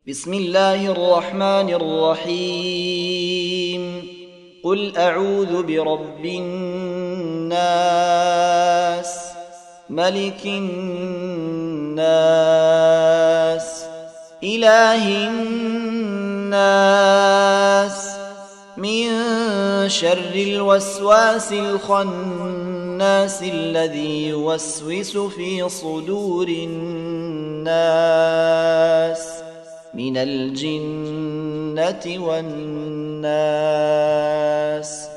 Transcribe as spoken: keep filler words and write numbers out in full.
بسم الله الرحمن الرحيم قل أعوذ برب الناس ملك الناس إله الناس من شر الوسواس الخناس الذي يوسوس في صدور الناس من الجنة والناس.